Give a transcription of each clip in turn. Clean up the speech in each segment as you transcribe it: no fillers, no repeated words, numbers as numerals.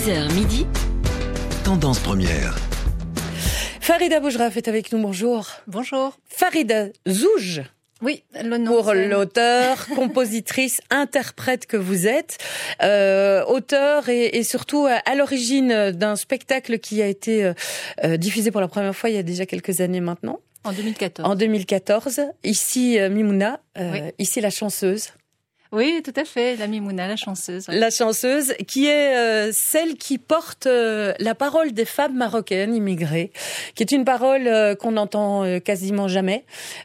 10h midi, Tendance première. Farida Boujraf est avec nous, bonjour. Bonjour. Farida Zouj. Oui, le nom. Pour l'auteur, compositrice, interprète que vous êtes, auteur et surtout à l'origine d'un spectacle qui a été diffusé pour la première fois il y a déjà quelques années maintenant. En 2014. En 2014. Ici Mimouna, Oui. ici la chanceuse. Oui, tout à fait, la Mimouna, la chanceuse. La chanceuse, qui est celle qui porte la parole des femmes marocaines immigrées, qui est une parole qu'on n'entend quasiment jamais,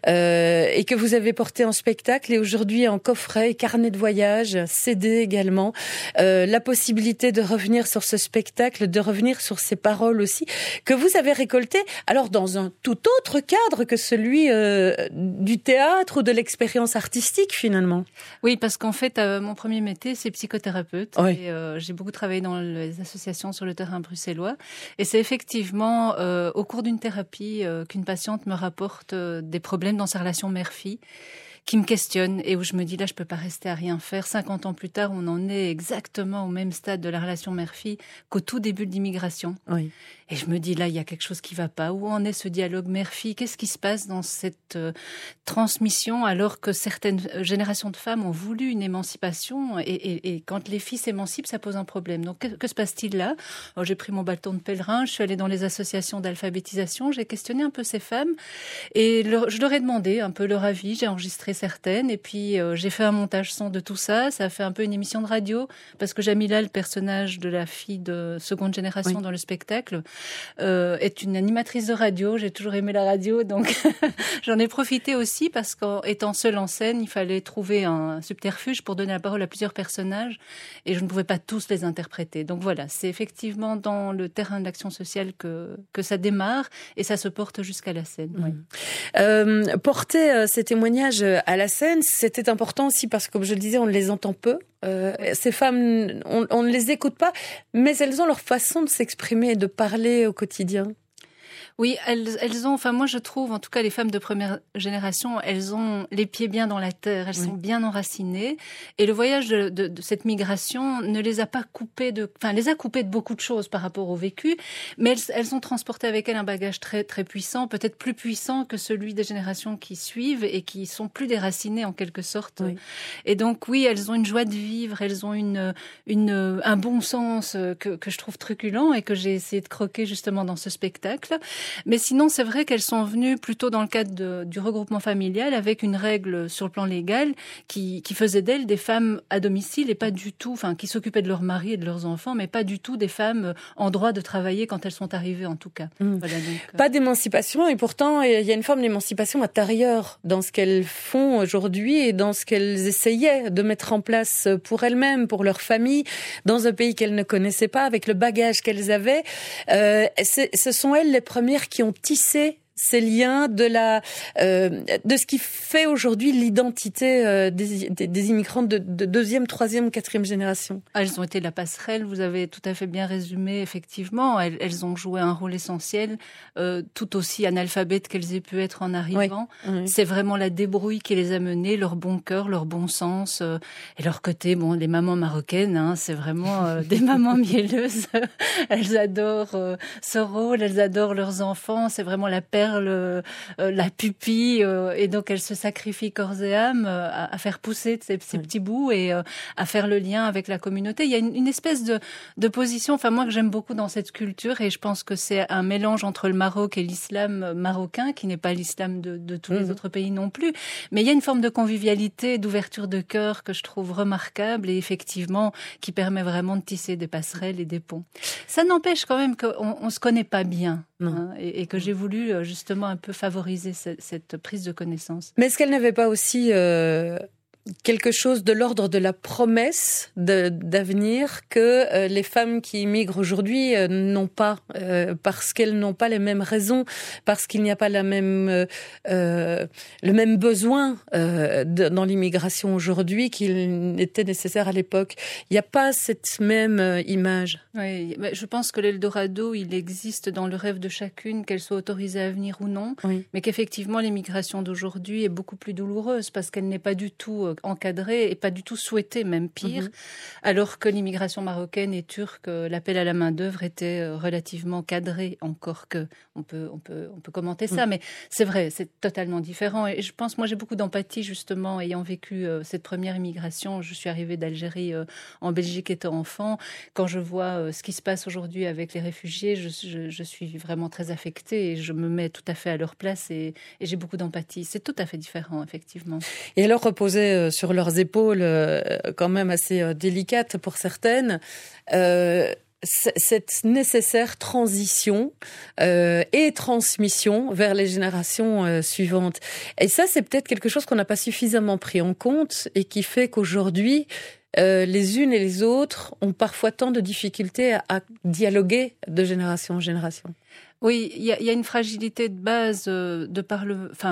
et que vous avez portée en spectacle et aujourd'hui en coffret et carnet de voyage, CD également. La possibilité de revenir sur ce spectacle, de revenir sur ces paroles aussi, que vous avez récoltées, alors dans un tout autre cadre que celui du théâtre ou de l'expérience artistique finalement. Oui, parce qu'en fait, mon premier métier, c'est psychothérapeute. Oui. Et, j'ai beaucoup travaillé dans les associations sur le terrain bruxellois. Et c'est effectivement au cours d'une thérapie qu'une patiente me rapporte des problèmes dans sa relation mère-fille, qui me questionne et où je me dis là, je peux pas rester à rien faire. 50 ans plus tard, on en est exactement au même stade de la relation mère-fille qu'au tout début de l'immigration. Oui. Et je me dis là, il y a quelque chose qui va pas. Où en est ce dialogue mère-fille? Qu'est-ce qui se passe dans cette transmission alors que certaines générations de femmes ont voulu une émancipation et quand les filles s'émancipent, ça pose un problème. Donc que se passe-t-il là? Alors, j'ai pris mon bâton de pèlerin, je suis allée dans les associations d'alphabétisation, j'ai questionné un peu ces femmes et je leur ai demandé un peu leur avis, j'ai enregistré certaines et puis j'ai fait un montage son de tout ça. Ça a fait un peu une émission de radio parce que Jamila, le personnage de la fille de seconde génération dans le spectacle, est une animatrice de radio. J'ai toujours aimé la radio, donc j'en ai profité aussi parce qu'en étant seule en scène, il fallait trouver un subterfuge pour donner la parole à plusieurs personnages et je ne pouvais pas tous les interpréter. Donc voilà, c'est effectivement dans le terrain de l'action sociale que ça démarre et ça se porte jusqu'à la scène. Oui. Porter ces témoignages à la scène, c'était important aussi parce que, comme je le disais, on les entend peu. Ces femmes, on ne les écoute pas, mais elles ont leur façon de s'exprimer et de parler au quotidien. Oui, elles ont, enfin moi je trouve, en tout cas les femmes de première génération, elles ont les pieds bien dans la terre, elles sont bien enracinées. Et le voyage de cette migration ne les a pas coupées les a coupées de beaucoup de choses par rapport au vécu, mais elles ont transporté avec elles un bagage très très puissant, peut-être plus puissant que celui des générations qui suivent et qui sont plus déracinées en quelque sorte. Oui. Et donc oui, elles ont une joie de vivre, elles ont un bon sens que je trouve truculent et que j'ai essayé de croquer justement dans ce spectacle. Mais sinon, c'est vrai qu'elles sont venues plutôt dans le cadre du regroupement familial avec une règle sur le plan légal qui faisait d'elles des femmes à domicile et pas du tout, enfin, qui s'occupaient de leur mari et de leurs enfants, mais pas du tout des femmes en droit de travailler quand elles sont arrivées, en tout cas. Voilà, donc, Pas d'émancipation et pourtant, il y a une forme d'émancipation intérieure dans ce qu'elles font aujourd'hui et dans ce qu'elles essayaient de mettre en place pour elles-mêmes, pour leur famille, dans un pays qu'elles ne connaissaient pas, avec le bagage qu'elles avaient. Ce sont elles les premières qui ont tissé ces liens de ce qui fait aujourd'hui l'identité des immigrantes de deuxième, troisième, quatrième génération. Elles ont été la passerelle, vous avez tout à fait bien résumé, effectivement. Elles ont joué un rôle essentiel, tout aussi analphabètes qu'elles aient pu être en arrivant. Oui. C'est vraiment la débrouille qui les a menées, leur bon cœur, leur bon sens, et leur côté, bon, les mamans marocaines, hein, c'est vraiment des mamans mielleuses. Elles adorent ce rôle, elles adorent leurs enfants, c'est vraiment la perle, la pupille, et donc elle se sacrifie corps et âme à faire pousser ces petits bouts et à faire le lien avec la communauté. Il y a une espèce de position, enfin moi que j'aime beaucoup dans cette culture et je pense que c'est un mélange entre le Maroc et l'islam marocain qui n'est pas l'islam de tous les autres pays non plus, mais il y a une forme de convivialité, d'ouverture de cœur que je trouve remarquable et effectivement qui permet vraiment de tisser des passerelles et des ponts. Ça n'empêche quand même qu'on se connaît pas bien. Hein, et que j'ai voulu justement un peu favoriser cette prise de connaissance. Mais est-ce qu'elle n'avait pas aussi quelque chose de l'ordre de la promesse d'avenir que les femmes qui immigrent aujourd'hui n'ont pas, parce qu'elles n'ont pas les mêmes raisons, parce qu'il n'y a pas le même besoin dans l'immigration aujourd'hui qu'il était nécessaire à l'époque. Il n'y a pas cette même image. Oui, mais je pense que l'Eldorado, il existe dans le rêve de chacune, qu'elle soit autorisée à venir ou non, mais qu'effectivement l'immigration d'aujourd'hui est beaucoup plus douloureuse parce qu'elle n'est pas du tout encadré et pas du tout souhaité, même pire, alors que l'immigration marocaine et turque, l'appel à la main-d'œuvre était relativement cadré, encore que on peut commenter ça, mais c'est vrai, c'est totalement différent. Et je pense, moi j'ai beaucoup d'empathie justement, ayant vécu cette première immigration. Je suis arrivée d'Algérie en Belgique étant enfant. Quand je vois ce qui se passe aujourd'hui avec les réfugiés, je suis vraiment très affectée et je me mets tout à fait à leur place et j'ai beaucoup d'empathie. C'est tout à fait différent, effectivement. Et alors reposer sur leurs épaules, quand même assez délicate pour certaines, cette nécessaire transition et transmission vers les générations suivantes. Et ça, c'est peut-être quelque chose qu'on n'a pas suffisamment pris en compte et qui fait qu'aujourd'hui, les unes et les autres ont parfois tant de difficultés à dialoguer de génération en génération. Oui, il y a une fragilité de base de par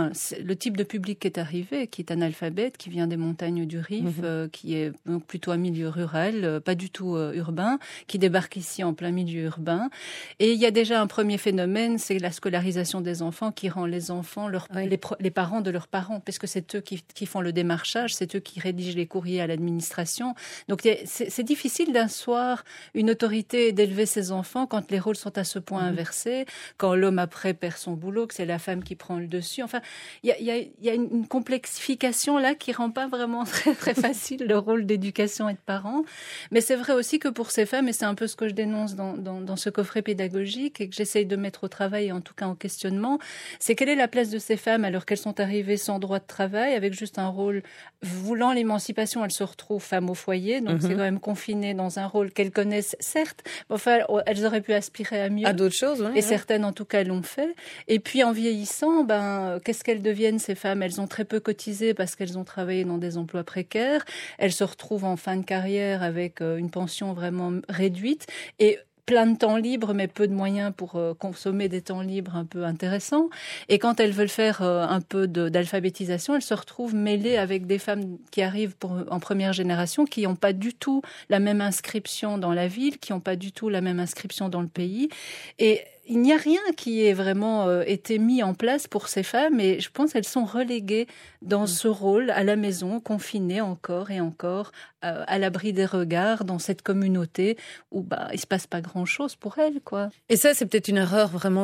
le type de public qui est arrivé, qui est analphabète, qui vient des montagnes du Rif, qui est donc plutôt un milieu rural, pas du tout urbain, qui débarque ici en plein milieu urbain. Et il y a déjà un premier phénomène, c'est la scolarisation des enfants qui rend les enfants les parents de leurs parents, parce que c'est eux qui font le démarchage, c'est eux qui rédigent les courriers à l'administration. Donc c'est difficile d'asseoir une autorité et d'élever ses enfants quand les rôles sont à ce point inversés. Quand l'homme après perd son boulot, que c'est la femme qui prend le dessus. Enfin, il y a une complexification là qui rend pas vraiment très, très facile le rôle d'éducation et de parents. Mais c'est vrai aussi que pour ces femmes, et c'est un peu ce que je dénonce dans ce coffret pédagogique et que j'essaye de mettre au travail, et en tout cas en questionnement, c'est quelle est la place de ces femmes alors qu'elles sont arrivées sans droit de travail, avec juste un rôle, voulant l'émancipation, elles se retrouvent femmes au foyer, donc c'est quand même confiné dans un rôle qu'elles connaissent, certes, mais enfin, elles auraient pu aspirer à mieux. À d'autres choses, oui. Et certaines, en tout cas, l'ont fait. Et puis, en vieillissant, qu'est-ce qu'elles deviennent, ces femmes? Elles ont très peu cotisé parce qu'elles ont travaillé dans des emplois précaires. Elles se retrouvent en fin de carrière avec une pension vraiment réduite et plein de temps libre, mais peu de moyens pour consommer des temps libres un peu intéressants. Et quand elles veulent faire un peu d'alphabétisation, elles se retrouvent mêlées avec des femmes qui arrivent en première génération, qui n'ont pas du tout la même inscription dans la ville, qui n'ont pas du tout la même inscription dans le pays. Et il n'y a rien qui ait vraiment été mis en place pour ces femmes et je pense qu'elles sont reléguées dans ce rôle à la maison, confinées encore et encore, à l'abri des regards dans cette communauté où il se passe pas grand-chose pour elles, quoi. Et ça, c'est peut-être une erreur vraiment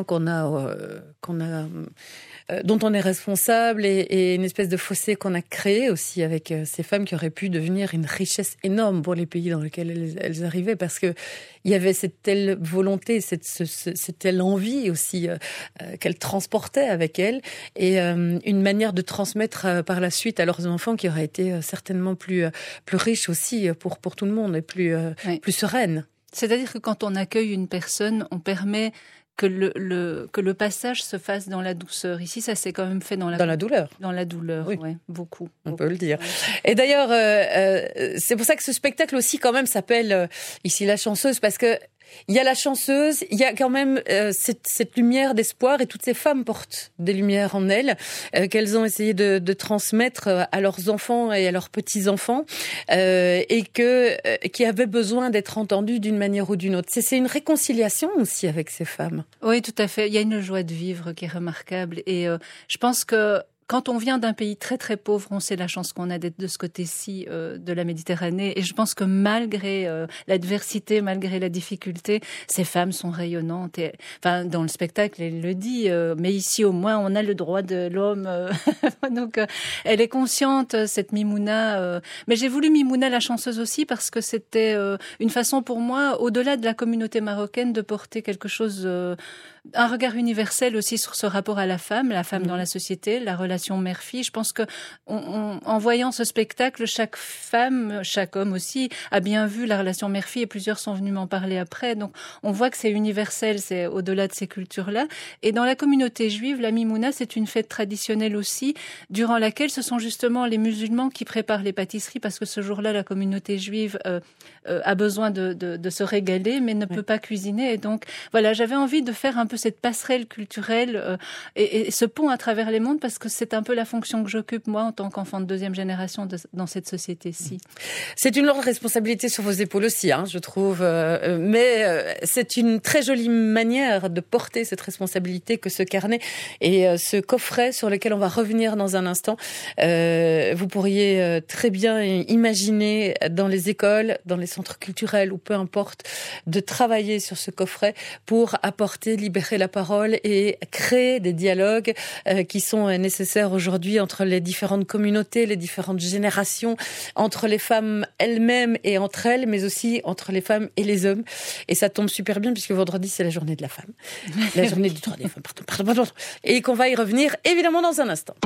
dont on est responsable et une espèce de fossé qu'on a créé aussi avec ces femmes qui auraient pu devenir une richesse énorme pour les pays dans lesquels elles arrivaient parce que il y avait cette telle volonté, cette telle envie aussi qu'elles transportaient avec elles et une manière de transmettre par la suite à leurs enfants qui aurait été certainement plus riche aussi pour tout le monde et plus sereine. C'est-à-dire que quand on accueille une personne, on permet que le passage se fasse dans la douceur. Ici, ça s'est quand même fait dans la douleur. Dans la douleur, oui. Ouais, beaucoup. On peut le dire. Et d'ailleurs, c'est pour ça que ce spectacle aussi, quand même, s'appelle ici La Chanceuse, parce que il y a la chanceuse, il y a quand même cette lumière d'espoir et toutes ces femmes portent des lumières en elles qu'elles ont essayé de transmettre à leurs enfants et à leurs petits-enfants et qui avaient besoin d'être entendues d'une manière ou d'une autre. C'est une réconciliation aussi avec ces femmes. Oui, tout à fait. Il y a une joie de vivre qui est remarquable et je pense que quand on vient d'un pays très très pauvre, on sait la chance qu'on a d'être de ce côté-ci de la Méditerranée. Et je pense que malgré l'adversité, malgré la difficulté, ces femmes sont rayonnantes. Et, enfin, dans le spectacle, elle le dit. Mais ici, au moins, on a le droit de l'homme. Donc, elle est consciente, cette Mimouna. Mais j'ai voulu Mimouna la chanceuse aussi parce que c'était une façon pour moi, au-delà de la communauté marocaine, de porter quelque chose, un regard universel aussi sur ce rapport à la femme dans la société, la relation mère-fille. Je pense que en voyant ce spectacle, chaque femme, chaque homme aussi, a bien vu la relation mère-fille et plusieurs sont venus m'en parler après. Donc, on voit que c'est universel, c'est au-delà de ces cultures-là. Et dans la communauté juive, la Mimouna, c'est une fête traditionnelle aussi, durant laquelle ce sont justement les musulmans qui préparent les pâtisseries parce que ce jour-là, la communauté juive a besoin de se régaler, mais ne peut pas cuisiner. Et donc, voilà, j'avais envie de faire un peu cette passerelle culturelle et ce pont à travers les mondes parce que c'est c'est un peu la fonction que j'occupe, moi, en tant qu'enfant de deuxième génération dans cette société-ci. C'est une lourde responsabilité sur vos épaules aussi, je trouve. Mais c'est une très jolie manière de porter cette responsabilité que ce carnet et ce coffret sur lequel on va revenir dans un instant. Vous pourriez très bien imaginer dans les écoles, dans les centres culturels ou peu importe, de travailler sur ce coffret pour apporter, libérer la parole et créer des dialogues qui sont nécessaires aujourd'hui entre les différentes communautés, les différentes générations, entre les femmes elles-mêmes et entre elles, mais aussi entre les femmes et les hommes. Et ça tombe super bien puisque vendredi, c'est la journée de la femme. La journée du droit des femmes, pardon. Et qu'on va y revenir évidemment dans un instant.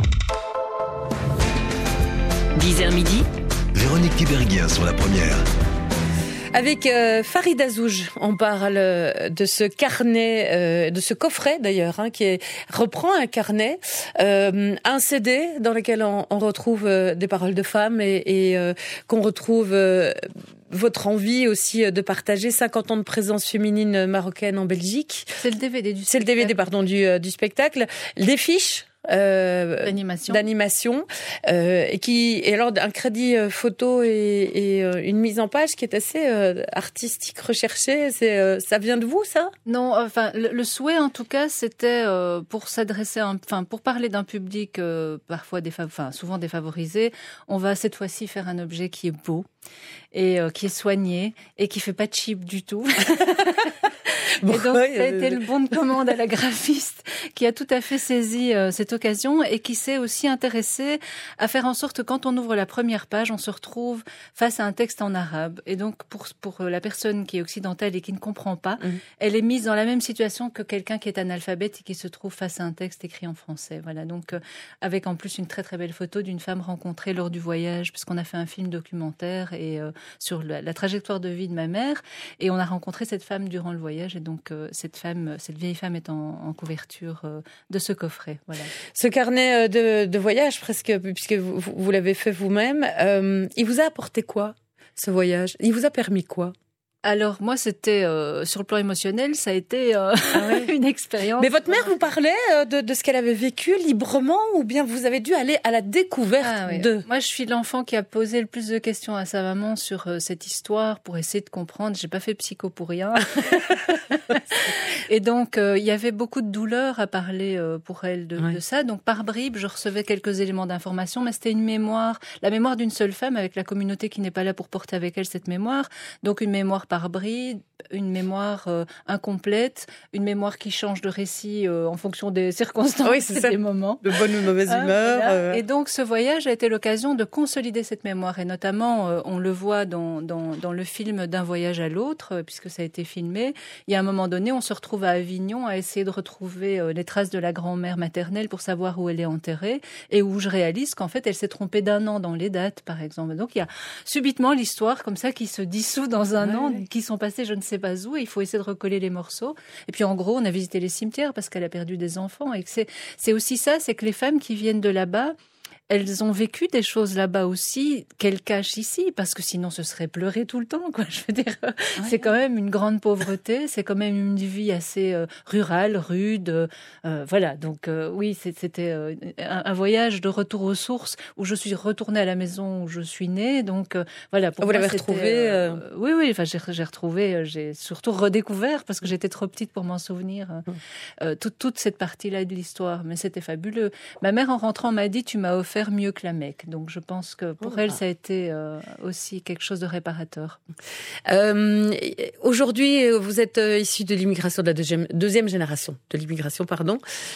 10h midi, Véronique Tiberghien sur la première. Avec Farid Azouj, on parle de ce carnet, de ce coffret d'ailleurs, qui reprend un carnet, un CD dans lequel on retrouve des paroles de femmes et qu'on retrouve votre envie aussi de partager 50 ans de présence féminine marocaine en Belgique. C'est le DVD du spectacle. C'est le DVD, pardon, du spectacle. Des fiches d'animation et alors un crédit photo et une mise en page qui est assez artistique, recherchée. Ça vient de vous, ça? Non, enfin le souhait en tout cas, c'était pour s'adresser, pour parler d'un public parfois souvent défavorisé. On va cette fois-ci faire un objet qui est beau et qui est soigné et qui fait pas cheap du tout. Et donc, ça a été le bon de commande à la graphiste qui a tout à fait saisi cette occasion et qui s'est aussi intéressée à faire en sorte que quand on ouvre la première page, on se retrouve face à un texte en arabe. Et donc, pour la personne qui est occidentale et qui ne comprend pas, elle est mise dans la même situation que quelqu'un qui est analphabète et qui se trouve face à un texte écrit en français. Voilà. Donc, avec en plus une très très belle photo d'une femme rencontrée lors du voyage, puisqu'on a fait un film documentaire et sur la trajectoire de vie de ma mère. Et on a rencontré cette femme durant le voyage. Et donc, cette vieille femme est en couverture de ce coffret. Voilà. Ce carnet de voyage, presque, puisque vous l'avez fait vous-même, il vous a apporté quoi, ce voyage? Il vous a permis quoi? Alors moi, c'était sur le plan émotionnel, ça a été une expérience. Mais votre mère vous parlait de ce qu'elle avait vécu librement, ou bien vous avez dû aller à la découverte de... Moi, je suis l'enfant qui a posé le plus de questions à sa maman sur cette histoire pour essayer de comprendre. J'ai pas fait psycho pour rien. Et donc, il y avait beaucoup de douleur à parler pour elle de ça. Donc, par bribes, je recevais quelques éléments d'information, mais c'était une mémoire, la mémoire d'une seule femme avec la communauté qui n'est pas là pour porter avec elle cette mémoire. Donc, une mémoire par bribes, une mémoire incomplète, une mémoire qui change de récit en fonction des circonstances et des moments. De bonne ou mauvaise humeur. Voilà. Et donc, ce voyage a été l'occasion de consolider cette mémoire. Et notamment, on le voit dans le film D'un voyage à l'autre, puisque ça a été filmé. Il y a un moment donné, on se retrouve à Avignon à essayer de retrouver les traces de la grand-mère maternelle pour savoir où elle est enterrée et où je réalise qu'en fait, elle s'est trompée d'1 an dans les dates, par exemple. Donc, il y a subitement l'histoire comme ça qui se dissout dans un an, qui sont passés je ne sais pas où, et il faut essayer de recoller les morceaux. Et puis, en gros, on a visité les cimetières parce qu'elle a perdu des enfants. Et que c'est aussi ça, c'est que les femmes qui viennent de là-bas, elles ont vécu des choses là-bas aussi qu'elles cachent ici, parce que sinon ce serait pleurer tout le temps, quoi. Je veux dire, c'est quand même une grande pauvreté, c'est quand même une vie assez rurale, rude, voilà. Donc oui, c'était un voyage de retour aux sources où je suis retournée à la maison où je suis née. Donc voilà. Pour vous moi, l'avez retrouvé Oui. Enfin, j'ai retrouvé, j'ai surtout redécouvert parce que j'étais trop petite pour m'en souvenir. Toute cette partie-là de l'histoire, mais c'était fabuleux. Ma mère, en rentrant, m'a dit: tu m'as offert mieux que la Mecque. Donc je pense que pour elle, ça a été aussi quelque chose de réparateur. Aujourd'hui, vous êtes issu de l'immigration, de la deuxième génération de l'immigration, pardon.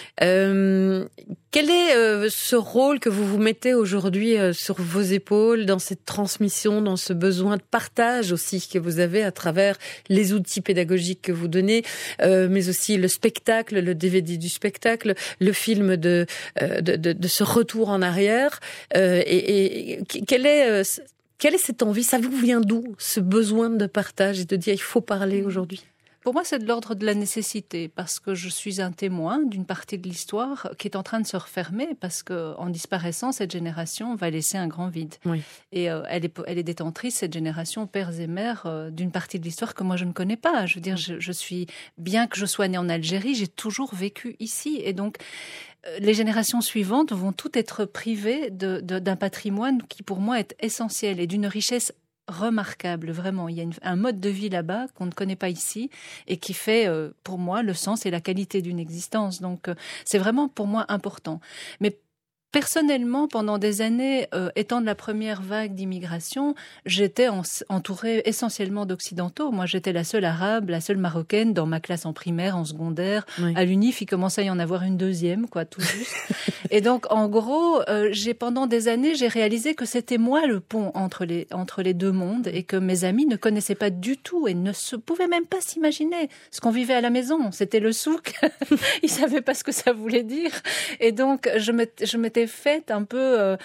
Quel est ce rôle que vous vous mettez aujourd'hui sur vos épaules dans cette transmission, dans ce besoin de partage aussi que vous avez à travers les outils pédagogiques que vous donnez, mais aussi le spectacle, le DVD du spectacle, le film de ce retour en arrière. Et quelle est cette envie? Ça vous vient d'où, ce besoin de partage et de dire il faut parler aujourd'hui? Pour moi, c'est de l'ordre de la nécessité, parce que je suis un témoin d'une partie de l'histoire qui est en train de se refermer, parce qu'en disparaissant, cette génération va laisser un grand vide. Oui. Et elle est détentrice, cette génération, pères et mères, d'une partie de l'histoire que moi, je ne connais pas. Je veux dire, je suis, bien que je sois née en Algérie, j'ai toujours vécu ici. Et donc, les générations suivantes vont toutes être privées d'un patrimoine qui, pour moi, est essentiel et d'une richesse remarquable, vraiment. Il y a un mode de vie là-bas qu'on ne connaît pas ici et qui fait, pour moi, le sens et la qualité d'une existence. Donc, c'est vraiment, pour moi, important. Mais personnellement, pendant des années, étant de la première vague d'immigration, j'étais entourée essentiellement d'occidentaux. Moi, j'étais la seule arabe, la seule marocaine dans ma classe en primaire, en secondaire. Oui. À l'UNIF, il commençait à y en avoir une deuxième, quoi, tout juste. Et donc, en gros, pendant des années, j'ai réalisé que c'était moi le pont entre les deux mondes et que mes amis ne connaissaient pas du tout et ne pouvaient même pas s'imaginer ce qu'on vivait à la maison. C'était le souk. Ils savaient pas ce que ça voulait dire. Et donc, je m'étais faite un peu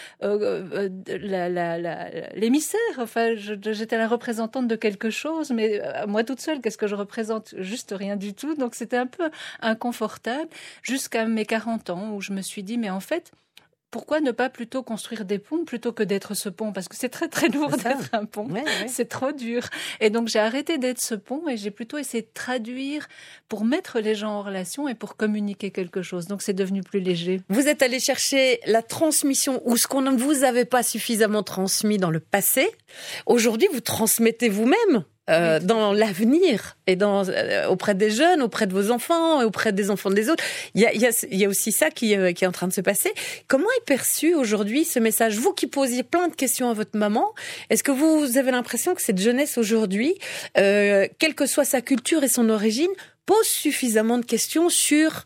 l'émissaire. Enfin, j'étais la représentante de quelque chose, mais moi toute seule, qu'est-ce que je représente? Juste rien du tout. Donc c'était un peu inconfortable jusqu'à mes 40 ans où je me suis dit, mais en fait, pourquoi ne pas plutôt construire des ponts plutôt que d'être ce pont? Parce que c'est très très lourd d'être un pont, c'est trop dur. Et donc j'ai arrêté d'être ce pont et j'ai plutôt essayé de traduire pour mettre les gens en relation et pour communiquer quelque chose. Donc c'est devenu plus léger. Vous êtes allé chercher la transmission ou ce qu'on ne vous avait pas suffisamment transmis dans le passé. Aujourd'hui, vous transmettez vous-même. Dans l'avenir et auprès des jeunes, auprès de vos enfants, auprès des enfants des autres. Il y a aussi ça qui est en train de se passer. Comment est perçu aujourd'hui ce message? Vous qui posiez plein de questions à votre maman, est-ce que vous avez l'impression que cette jeunesse aujourd'hui, quelle que soit sa culture et son origine, pose suffisamment de questions sur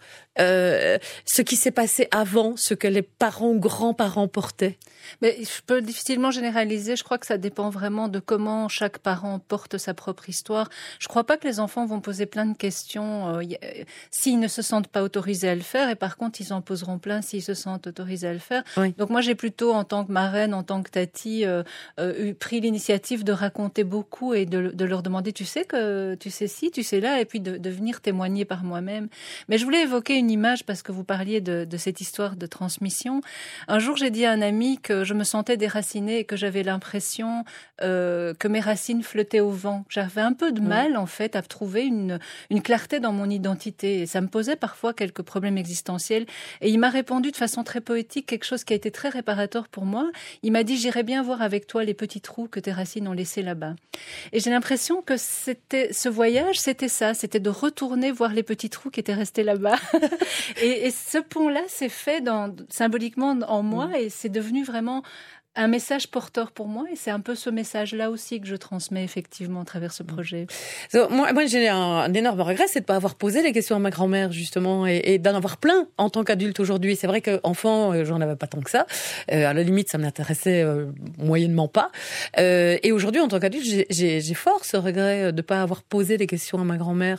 ce qui s'est passé avant, ce que les parents, grands-parents portaient? Mais je peux difficilement généraliser. Je crois que ça dépend vraiment de comment chaque parent porte sa propre histoire. Je crois pas que les enfants vont poser plein de questions s'ils ne se sentent pas autorisés à le faire, et par contre, ils en poseront plein s'ils se sentent autorisés à le faire. Oui. Donc moi, j'ai plutôt, en tant que marraine, en tant que tati, pris l'initiative de raconter beaucoup et de leur demander, tu sais ci, tu sais là, et puis de venir témoigner par moi-même. Mais je voulais évoquer une image parce que vous parliez de cette histoire de transmission. Un jour, j'ai dit à un ami que je me sentais déracinée et que j'avais l'impression que mes racines flottaient au vent. J'avais un peu de mal, en fait, à trouver une clarté dans mon identité. Et ça me posait parfois quelques problèmes existentiels. Et il m'a répondu de façon très poétique quelque chose qui a été très réparateur pour moi. Il m'a dit, j'irai bien voir avec toi les petits trous que tes racines ont laissés là-bas. Et j'ai l'impression que ce voyage, c'était ça. C'était de retourner voir les petits trous qui étaient restés là-bas. et ce pont-là s'est fait symboliquement en moi et c'est devenu vraiment un message porteur pour moi, et c'est un peu ce message-là aussi que je transmets effectivement à travers ce projet. Moi j'ai un énorme regret, c'est de pas avoir posé les questions à ma grand-mère justement, et d'en avoir plein en tant qu'adulte aujourd'hui. C'est vrai qu'enfant, j'en avais pas tant que ça. À la limite, ça m'intéressait moyennement pas. Et aujourd'hui, en tant qu'adulte, j'ai fort ce regret de pas avoir posé les questions à ma grand-mère.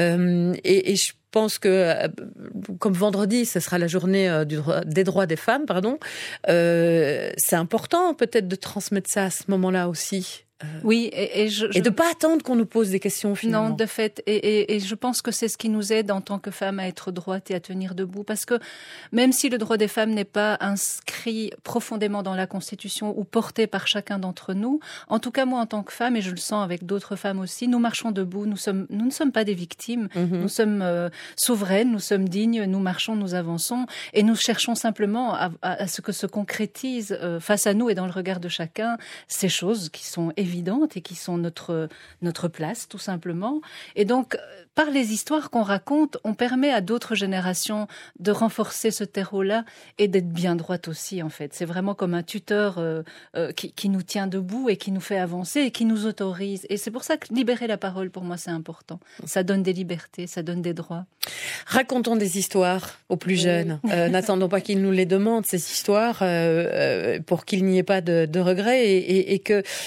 Et je pense que, comme vendredi, ce sera la journée des droits des femmes, c'est important peut-être de transmettre ça à ce moment-là aussi. Oui, et de pas attendre qu'on nous pose des questions finalement. Non, de fait, et je pense que c'est ce qui nous aide en tant que femmes à être droites et à tenir debout, parce que même si le droit des femmes n'est pas inscrit profondément dans la Constitution ou porté par chacun d'entre nous, en tout cas moi en tant que femme, et je le sens avec d'autres femmes aussi, nous marchons debout, nous ne sommes pas des victimes, nous sommes souveraines, nous sommes dignes, nous marchons, nous avançons, et nous cherchons simplement à ce que se concrétise face à nous et dans le regard de chacun ces choses qui sont évidentes et qui sont notre place, tout simplement. Et donc, par les histoires qu'on raconte, on permet à d'autres générations de renforcer ce terreau-là et d'être bien droite aussi, en fait. C'est vraiment comme un tuteur qui nous tient debout et qui nous fait avancer et qui nous autorise. Et c'est pour ça que libérer la parole, pour moi, c'est important. Ça donne des libertés, ça donne des droits. Racontons des histoires aux plus jeunes. N'attendons pas qu'ils nous les demandent, ces histoires, pour qu'il n'y ait pas de regrets et que ces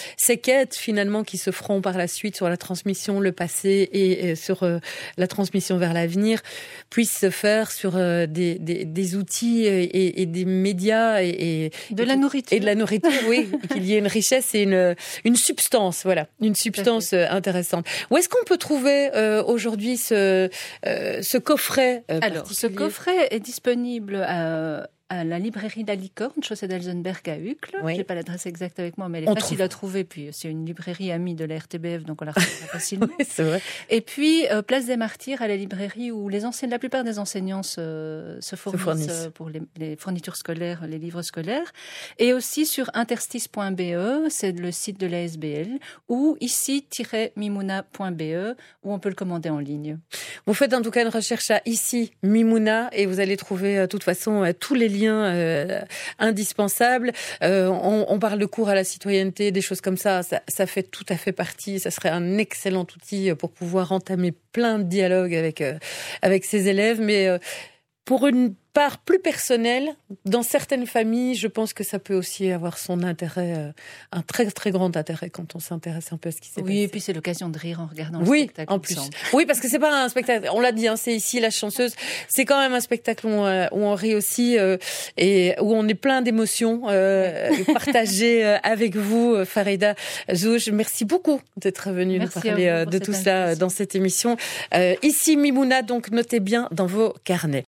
enquêtes finalement qui se feront par la suite sur la transmission, le passé et sur la transmission vers l'avenir puissent se faire sur des outils et des médias et de la nourriture. Et de la nourriture, oui, qu'il y ait une richesse et une substance, voilà, une substance intéressante. Où est-ce qu'on peut trouver aujourd'hui ce coffret Alors, ce coffret est disponible à la librairie La Licorne, chaussée d'Alzenberg à Uccle. Oui. Je n'ai pas l'adresse exacte avec moi, mais elle est facile à trouver. Puis c'est une librairie amie de la RTBF, donc on la retrouve facilement. Oui, c'est vrai. Et puis, Place des Martyrs, à la librairie où la plupart des enseignants se fournissent pour les fournitures scolaires, les livres scolaires. Et aussi sur interstice.be, c'est le site de l'ASBL, ou ici-mimouna.be, où on peut le commander en ligne. Vous faites en tout cas une recherche à Ici Mimouna et vous allez trouver de toute façon tous les liens indispensables. On parle de cours à la citoyenneté, des choses comme ça fait tout à fait partie. Ça serait un excellent outil pour pouvoir entamer plein de dialogues avec ses élèves. Mais pour une part plus personnelle, dans certaines familles, je pense que ça peut aussi avoir son intérêt, un très très grand intérêt quand on s'intéresse un peu à ce qui s'est passé. Oui, et puis c'est l'occasion de rire en regardant le spectacle. Oui, en plus. Oui, parce que c'est pas un spectacle, on l'a dit, c'est Ici la chanceuse, c'est quand même un spectacle où on rit aussi et où on est plein d'émotions partagées avec vous, Farida Zouch. Merci beaucoup d'être venue nous parler de tout ça dans cette émission. Ici Mimouna, donc notez bien dans vos carnets.